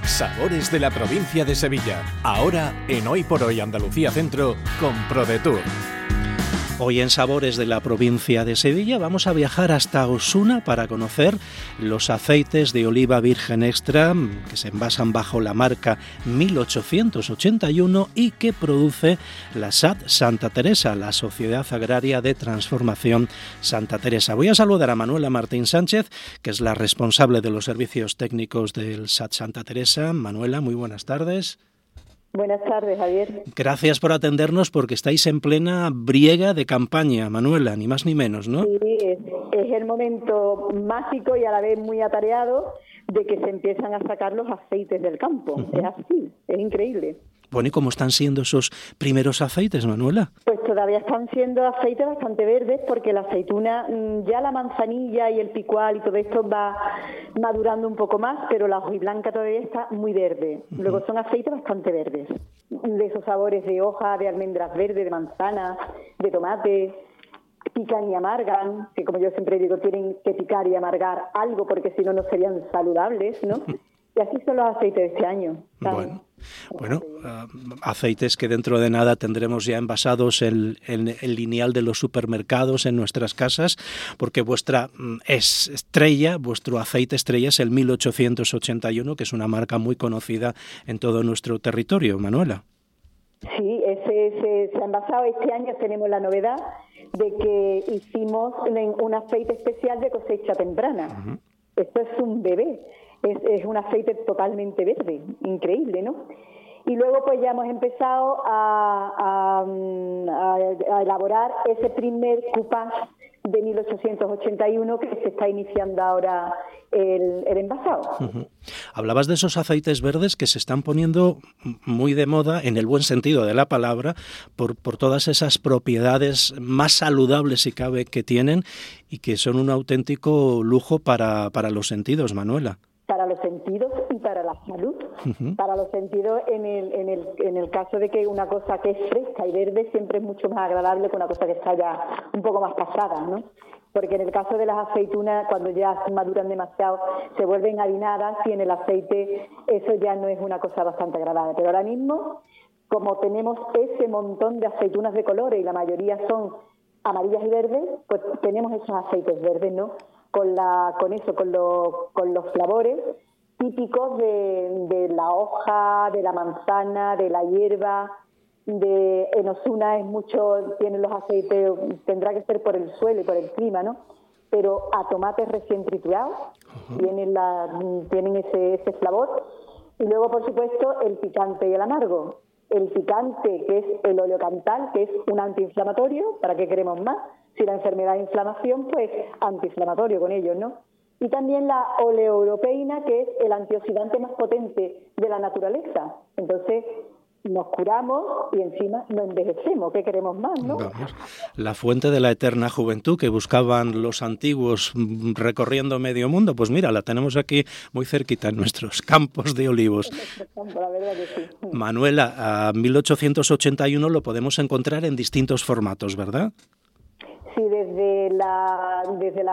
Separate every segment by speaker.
Speaker 1: Sabores de la provincia de Sevilla. Ahora en Hoy por Hoy Andalucía Centro con ProDetour.
Speaker 2: Hoy en Sabores de la provincia de Sevilla vamos a viajar hasta Osuna para conocer los aceites de oliva virgen extra que se envasan bajo la marca 1881 y que produce la SAT Santa Teresa, la Sociedad Agraria de Transformación Santa Teresa. Voy a saludar a Manuela Martín Sánchez, que es la responsable de los servicios técnicos del SAT Santa Teresa. Manuela, muy buenas tardes.
Speaker 3: Buenas tardes, Javier.
Speaker 2: Gracias por atendernos porque estáis en plena briega de campaña, Manuela, ni más ni menos, ¿no?
Speaker 3: Sí, es el momento mágico y a la vez muy atareado de que se empiezan a sacar los aceites del campo. Es así, es increíble.
Speaker 2: Bueno, ¿y cómo están siendo esos primeros aceites, Manuela?
Speaker 3: Pues todavía están siendo aceites bastante verdes porque la aceituna, ya la manzanilla y el picual y todo esto va madurando un poco más, pero la hojiblanca todavía está muy verde. Luego son aceites bastante verdes, de esos sabores de hoja, de almendras verdes, de manzana, de tomate. Pican y amargan, que como yo siempre digo, tienen que picar y amargar algo porque si no, no serían saludables, ¿no? Y así son los aceites de este año.
Speaker 2: Bueno, aceites que dentro de nada tendremos ya envasados en el lineal de los supermercados, en nuestras casas, porque vuestra estrella, vuestro aceite estrella es el 1881, que es una marca muy conocida en todo nuestro territorio, Manuela.
Speaker 3: Sí, ese se ha envasado. Este año tenemos la novedad de que hicimos un aceite especial de cosecha temprana. Esto es un bebé. Es un aceite totalmente verde, increíble, ¿no? Y luego pues ya hemos empezado a elaborar ese primer coupage de 1881 que se está iniciando ahora el envasado.
Speaker 2: Hablabas de esos aceites verdes que se están poniendo muy de moda, en el buen sentido de la palabra, por todas esas propiedades más saludables, si cabe, que tienen y que son un auténtico lujo para los sentidos, Manuela.
Speaker 3: Para los sentidos y para la salud. Para los sentidos en el caso de que una cosa que es fresca y verde siempre es mucho más agradable que una cosa que está ya un poco más pasada, ¿no? Porque en el caso de las aceitunas, cuando ya maduran demasiado, se vuelven harinadas y en el aceite eso ya no es una cosa bastante agradable. Pero ahora mismo, como tenemos ese montón de aceitunas de colores y la mayoría son amarillas y verdes, pues tenemos esos aceites verdes, ¿no? Con los flavores típicos de la hoja, de la manzana, de la hierba. En Osuna es mucho, tienen los aceites, tendrá que ser por el suelo y por el clima, ¿no? Pero a tomates recién triturados tienen ese flavor. Y luego, por supuesto, el picante y el amargo. El picante, que es el oleocantal, que es un antiinflamatorio. ¿Para qué queremos más? Si la enfermedad es inflamación, pues antiinflamatorio con ellos, ¿no? Y también la oleoeuropeína, que es el antioxidante más potente de la naturaleza. Entonces, nos curamos y encima no envejecemos. ¿Qué queremos más, no?
Speaker 2: Vamos, la fuente de la eterna juventud que buscaban los antiguos recorriendo medio mundo, pues mira, la tenemos aquí muy cerquita en nuestros campos de olivos.
Speaker 3: La verdad que sí.
Speaker 2: Manuela, a 1881 lo podemos encontrar en distintos formatos, ¿verdad?
Speaker 3: Sí, desde la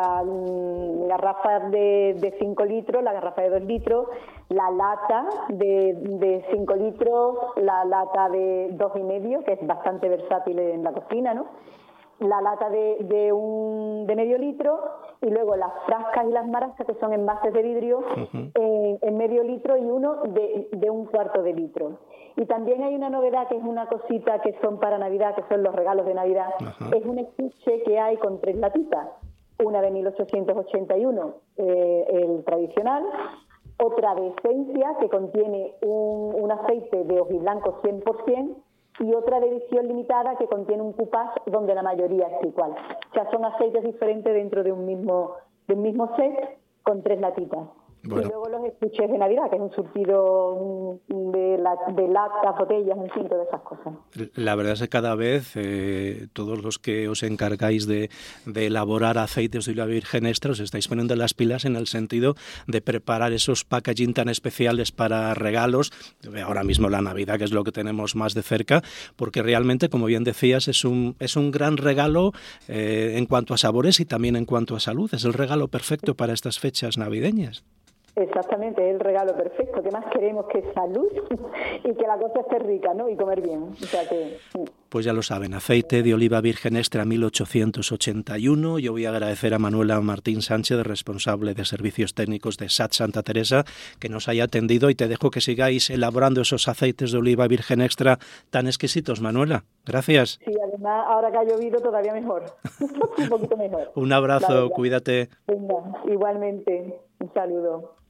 Speaker 3: garrafa de 5 litros, la garrafa de 2 litros, la lata de 5 litros, la lata de 2,5, que es bastante versátil en la cocina, ¿no? La lata de medio litro y luego las frascas y las maracas, que son envases de vidrio, en medio litro y uno de 1/4 de litro. Y también hay una novedad que es una cosita que son para Navidad, que son los regalos de Navidad. Es un estuche que hay con 3 latitas. Una de 1881, el tradicional. Otra de esencia, que contiene un aceite de hojiblanco 100%. Y otra de edición limitada que contiene un coupage donde la mayoría es igual. O sea, son aceites diferentes dentro de un mismo set con 3 latitas. Bueno. Y luego los estuches de Navidad, que es un surtido de latas, botellas, en fin, todas esas cosas.
Speaker 2: La verdad es que cada vez todos los que os encargáis de elaborar aceites de oliva virgen extra os estáis poniendo las pilas en el sentido de preparar esos packaging tan especiales para regalos, ahora mismo la Navidad, que es lo que tenemos más de cerca, porque realmente, como bien decías, es un gran regalo en cuanto a sabores y también en cuanto a salud. Es el regalo perfecto para estas fechas navideñas.
Speaker 3: Exactamente, es el regalo perfecto. ¿Qué más queremos que salud y que la cosa esté rica, ¿no? Y comer bien. O sea que...
Speaker 2: Pues ya lo saben, aceite de oliva virgen extra 1881. Yo voy a agradecer a Manuela Martín Sánchez, responsable de servicios técnicos de SAT Santa Teresa, que nos haya atendido, y te dejo que sigáis elaborando esos aceites de oliva virgen extra tan exquisitos, Manuela. Gracias.
Speaker 3: Sí, además, ahora que ha llovido, todavía mejor. Un poquito mejor.
Speaker 2: Un abrazo, cuídate.
Speaker 3: Venga, igualmente. Un saludo.